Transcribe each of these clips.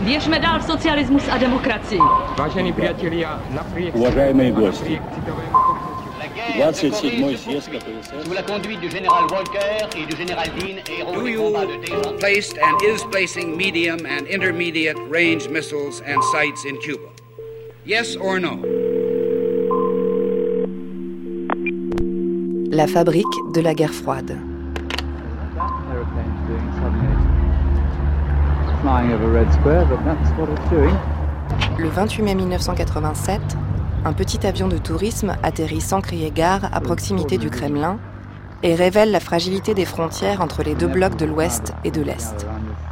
Běžme dál socialismus a demokracii. Vážení priatelia, napriek Уважаемые гости, citovému pokročilé 27-й съезд КПСС Sous la conduite du général Volcker et du général Dean, héros Do des you combats de Téhéran. placed and is placing medium and intermediate range missiles and sites in Cuba? Yes or no? La fabrique de la guerre froide. Le 28 mai 1987, un petit avion de tourisme atterrit sans crier gare à proximité du Kremlin et révèle la fragilité des frontières entre les deux blocs de l'Ouest et de l'Est.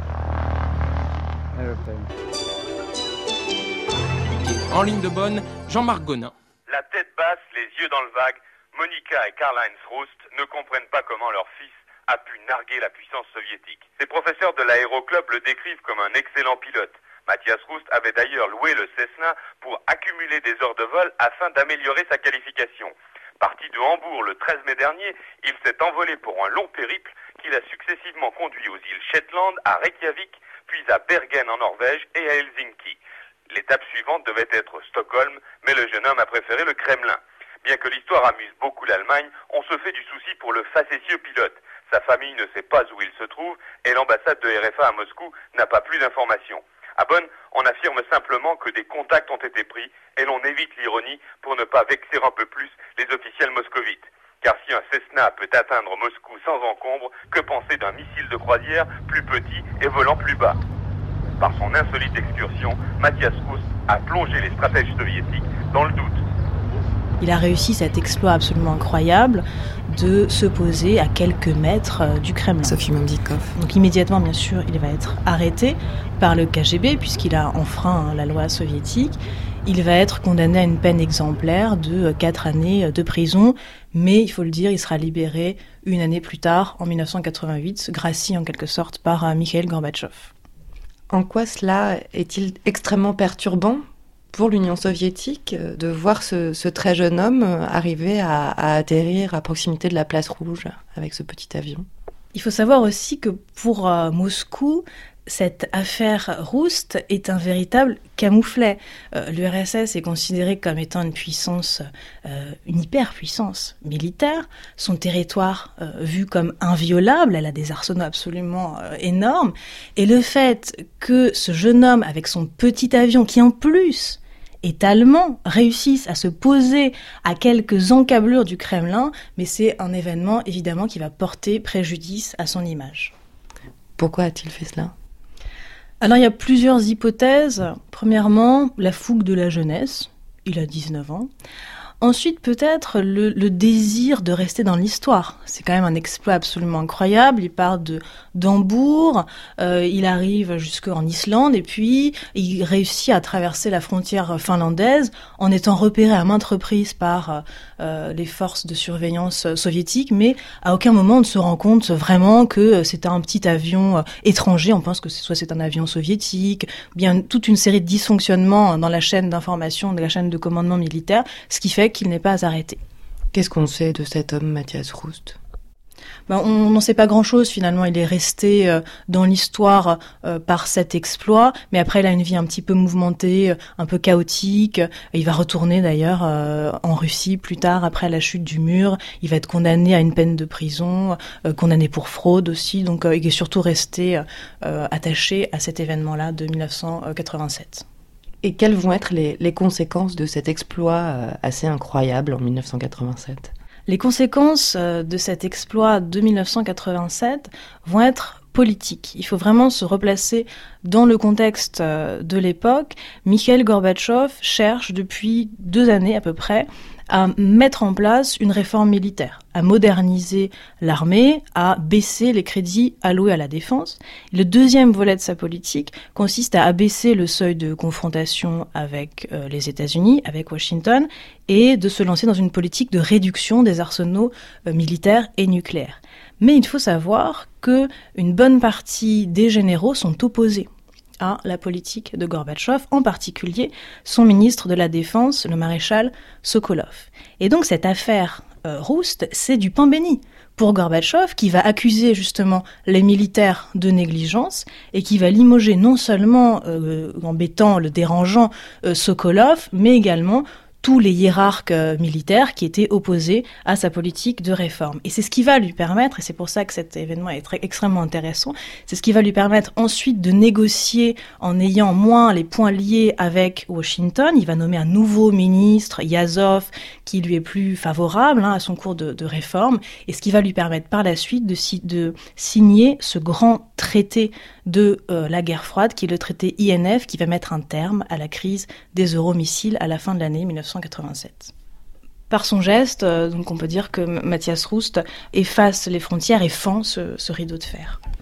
En ligne de bonne, Jean-Marc Gonin. La tête basse, les yeux dans le vague, Monica et Karl-Heinz Rust ne comprennent pas comment leur fils a pu narguer la puissance soviétique. Ses professeurs de l'aéroclub le décrivent comme un excellent pilote. Matthias Rust avait d'ailleurs loué le Cessna pour accumuler des heures de vol afin d'améliorer sa qualification. Parti de Hambourg le 13 mai dernier, il s'est envolé pour un long périple qu'il a successivement conduit aux îles Shetland, à Reykjavik, puis à Bergen en Norvège et à Helsinki. L'étape suivante devait être Stockholm, mais le jeune homme a préféré le Kremlin. Bien que l'histoire amuse beaucoup l'Allemagne, on se fait du souci pour le facétieux pilote. Sa famille ne sait pas où il se trouve et l'ambassade de RFA à Moscou n'a pas plus d'informations. À Bonn, on affirme simplement que des contacts ont été pris et l'on évite l'ironie pour ne pas vexer un peu plus les officiels moscovites. Car si un Cessna peut atteindre Moscou sans encombre, que penser d'un missile de croisière plus petit et volant plus bas? Par son insolite excursion, Matthias Rust a plongé les stratèges soviétiques dans le doute. Il a réussi cet exploit absolument incroyable de se poser à quelques mètres du Kremlin. Sophie Momzikov. Donc immédiatement, bien sûr, il va être arrêté par le KGB puisqu'il a enfreint la loi soviétique. Il va être condamné à une peine exemplaire de 4 années de prison, mais il faut le dire, il sera libéré une année plus tard, en 1988, gracié en quelque sorte par Mikhail Gorbatchev. En quoi cela est-il extrêmement perturbant pour l'Union soviétique de voir ce très jeune homme arriver à atterrir à proximité de la place Rouge avec ce petit avion? Il faut savoir aussi que pour Moscou, cette affaire Rust est un véritable camouflet. L'URSS est considérée comme étant une puissance, une hyperpuissance militaire. Son territoire vu comme inviolable, elle a des arsenaux absolument énormes. Et le fait que ce jeune homme avec son petit avion, qui en plus est allemand, réussisse à se poser à quelques encablures du Kremlin, mais c'est un événement évidemment qui va porter préjudice à son image. Pourquoi a-t-il fait cela ? Alors il y a plusieurs hypothèses. Premièrement, la fougue de la jeunesse, il a 19 ans. Ensuite, peut-être le désir de rester dans l'histoire. C'est quand même un exploit absolument incroyable. Il part d'Hambourg, il arrive jusqu'en Islande et puis il réussit à traverser la frontière finlandaise en étant repéré à maintes reprises par les forces de surveillance soviétiques, mais à aucun moment on ne se rend compte vraiment que c'est un petit avion étranger. On pense que soit c'est un avion soviétique, bien toute une série de dysfonctionnements dans la chaîne d'information, de la chaîne de commandement militaire, ce qui fait qu'il n'est pas arrêté. Qu'est-ce qu'on sait de cet homme, Matthias Rust ? On n'en sait pas grand-chose finalement. Il est resté dans l'histoire par cet exploit, mais après il a une vie un petit peu mouvementée, un peu chaotique. Il va retourner d'ailleurs en Russie plus tard, après la chute du mur. Il va être condamné à une peine de prison, condamné pour fraude aussi. Donc il est surtout resté attaché à cet événement-là de 1987. Et quelles vont être les conséquences de cet exploit assez incroyable en 1987 ? Les conséquences de cet exploit de 1987 vont être politiques. Il faut vraiment se replacer dans le contexte de l'époque. Mikhail Gorbatchev cherche depuis 2 années à peu près à mettre en place une réforme militaire, à moderniser l'armée, à baisser les crédits alloués à la défense. Le deuxième volet de sa politique consiste à abaisser le seuil de confrontation avec les États-Unis, avec Washington, et de se lancer dans une politique de réduction des arsenaux militaires et nucléaires. Mais il faut savoir qu'une bonne partie des généraux sont opposés à la politique de Gorbatchev, en particulier son ministre de la Défense, le maréchal Sokolov. Et donc cette affaire Roust, c'est du pain béni pour Gorbatchev, qui va accuser justement les militaires de négligence et qui va limoger non seulement, embêtant, le dérangeant Sokolov, mais également tous les hiérarques militaires qui étaient opposés à sa politique de réforme. Et c'est ce qui va lui permettre, et c'est pour ça que cet événement est extrêmement intéressant, c'est ce qui va lui permettre ensuite de négocier en ayant moins les points liés avec Washington. Il va nommer un nouveau ministre, Yazov, qui lui est plus favorable à son cours de réforme, et ce qui va lui permettre par la suite de signer ce grand traité de la guerre froide, qui est le traité INF, qui va mettre un terme à la crise des euromissiles à la fin de l'année 1987. Par son geste, donc on peut dire que Matthias Roust efface les frontières et fend ce rideau de fer.